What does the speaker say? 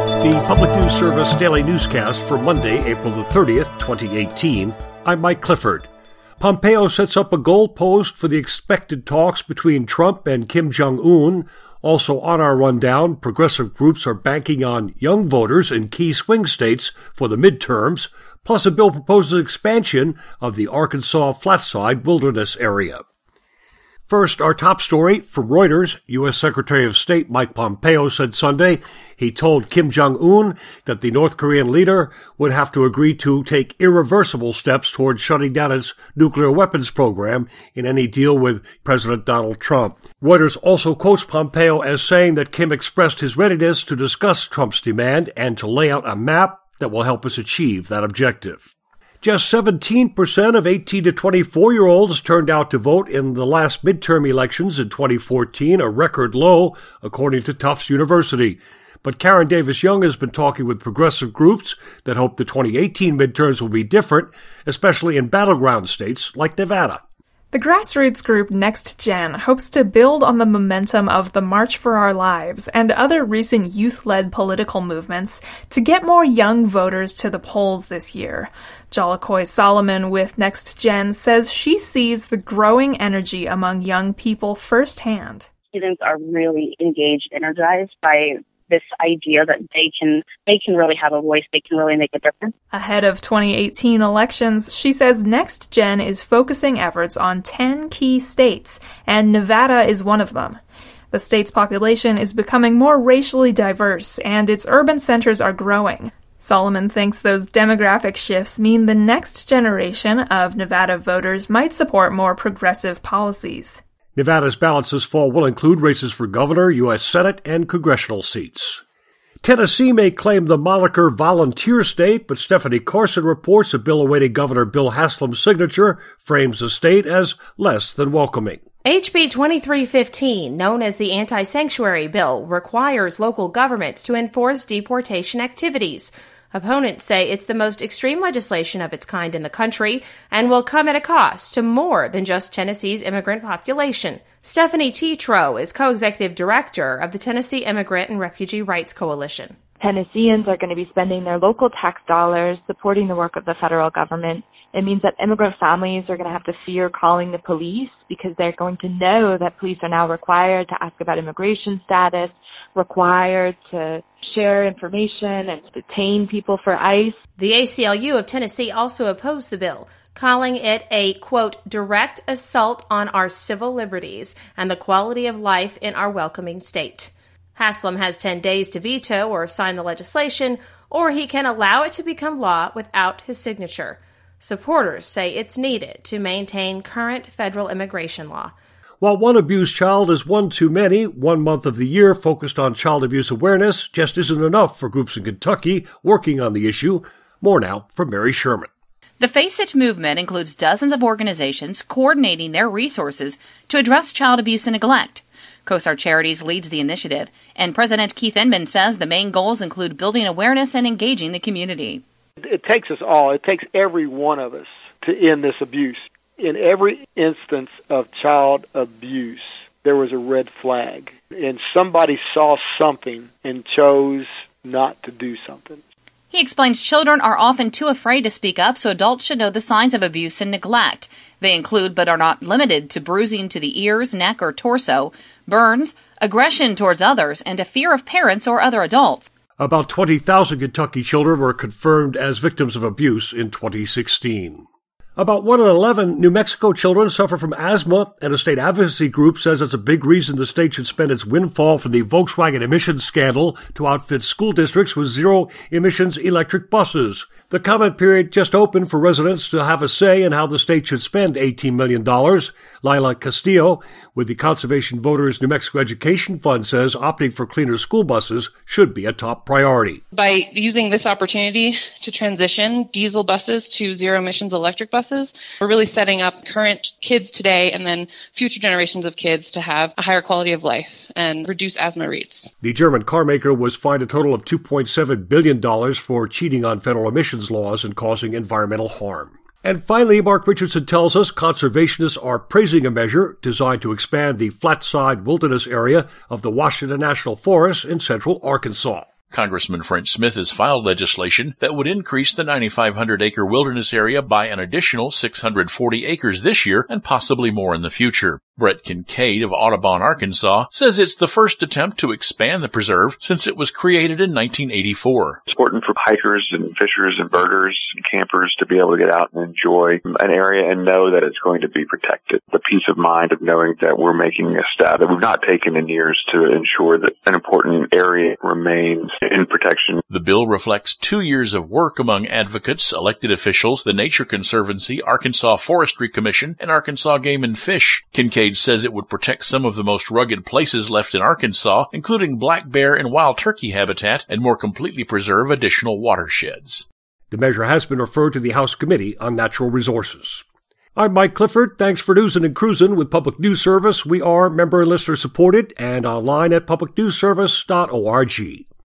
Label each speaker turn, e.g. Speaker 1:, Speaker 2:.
Speaker 1: The Public News Service Daily Newscast for Monday, April the 30th, 2018. I'm Mike Clifford. Pompeo sets up a goalpost for the expected talks between Trump and Kim Jong-un. Also on our rundown, progressive groups are banking on young voters in key swing states for the midterms, plus a bill proposes expansion of the Arkansas Flatside Wilderness Area. First, our top story from Reuters. U.S. Secretary of State Mike Pompeo said Sunday he told Kim Jong-un that the North Korean leader would have to agree to take irreversible steps towards shutting down its nuclear weapons program in any deal with President Donald Trump. Reuters also quotes Pompeo as saying that Kim expressed his readiness to discuss Trump's demand and to lay out a map that will help us achieve that objective. Just 17% of 18 to 24-year-olds turned out to vote in the last midterm elections in 2014, a record low, according to Tufts University. But Karen Davis Young has been talking with progressive groups that hope the 2018 midterms will be different, especially in battleground states like Nevada.
Speaker 2: The grassroots group Next Gen hopes to build on the momentum of the March for Our Lives and other recent youth-led political movements to get more young voters to the polls this year. Jolikoy Solomon with Next Gen says she sees the growing energy among young people firsthand.
Speaker 3: Students are really engaged, energized by this idea that they can really have a voice, they can really make a difference.
Speaker 2: Ahead of 2018 elections, she says Next Gen is focusing efforts on 10 key states, and Nevada is one of them. The state's population is becoming more racially diverse, and its urban centers are growing. Solomon thinks those demographic shifts mean the next generation of Nevada voters might support more progressive policies.
Speaker 1: Nevada's ballots this fall will include races for governor, U.S. Senate, and congressional seats. Tennessee may claim the moniker volunteer state, but Stephanie Carson reports a bill awaiting Governor Bill Haslam's signature frames the state as less than welcoming.
Speaker 4: HB 2315, known as the Anti-Sanctuary Bill, requires local governments to enforce deportation activities. Opponents say it's the most extreme legislation of its kind in the country and will come at a cost to more than just Tennessee's immigrant population. Stephanie Tetro is co-executive director of the Tennessee Immigrant and Refugee Rights Coalition.
Speaker 5: Tennesseans are going to be spending their local tax dollars supporting the work of the federal government. It means that immigrant families are going to have to fear calling the police because they're going to know that police are now required to ask about immigration status, required to share information and detain people for ICE.
Speaker 4: The ACLU of Tennessee also opposed the bill, calling it a, quote, direct assault on our civil liberties and the quality of life in our welcoming state. Haslam has 10 days to veto or sign the legislation, or he can allow it to become law without his signature. Supporters say it's needed to maintain current federal immigration law.
Speaker 1: While one abused child is one too many, 1 month of the year focused on child abuse awareness just isn't enough for groups in Kentucky working on the issue. More now from Mary Sherman.
Speaker 6: The Face It movement includes dozens of organizations coordinating their resources to address child abuse and neglect. COSAR Charities leads the initiative, and President Keith Inman says the main goals include building awareness and engaging the community.
Speaker 7: It takes us all. It takes every one of us to end this abuse. In every instance of child abuse, there was a red flag, and somebody saw something and chose not to do something.
Speaker 6: He explains children are often too afraid to speak up, so adults should know the signs of abuse and neglect. They include, but are not limited to, bruising to the ears, neck, or torso, burns, aggression towards others, and a fear of parents or other adults.
Speaker 1: About 20,000 Kentucky children were confirmed as victims of abuse in 2016. About 1 in 11 New Mexico children suffer from asthma, and a state advocacy group says it's a big reason the state should spend its windfall from the Volkswagen emissions scandal to outfit school districts with zero-emissions electric buses. The comment period just opened for residents to have a say in how the state should spend $18 million. Lila Castillo with the Conservation Voters New Mexico Education Fund says opting for cleaner school buses should be a top priority.
Speaker 8: By using this opportunity to transition diesel buses to zero-emissions electric buses, we're really setting up current kids today and then future generations of kids to have a higher quality of life and reduce asthma rates.
Speaker 1: The German car maker was fined a total of $2.7 billion for cheating on federal emissions laws and causing environmental harm. And finally, Mark Richardson tells us conservationists are praising a measure designed to expand the Flatside Wilderness area of the Washington National Forest in central Arkansas.
Speaker 9: Congressman French Smith has filed legislation that would increase the 9,500-acre wilderness area by an additional 640 acres this year and possibly more in the future. Brett Kincaid of Audubon, Arkansas, says it's the first attempt to expand the preserve since it was created in 1984.
Speaker 10: It's important for hikers and fishers and birders and campers to be able to get out and enjoy an area and know that it's going to be protected. The peace of mind of knowing that we're making a step that we've not taken in years to ensure that an important area remains in protection.
Speaker 9: The bill reflects 2 years of work among advocates, elected officials, the Nature Conservancy, Arkansas Forestry Commission, and Arkansas Game and Fish. Kincaid says it would protect some of the most rugged places left in Arkansas, including black bear and wild turkey habitat, and more completely preserve additional watersheds.
Speaker 1: The measure has been referred to the House Committee on Natural Resources. I'm Mike Clifford. Thanks for newsin' and cruisin' with Public News Service. We are member and listener supported and online at publicnewsservice.org.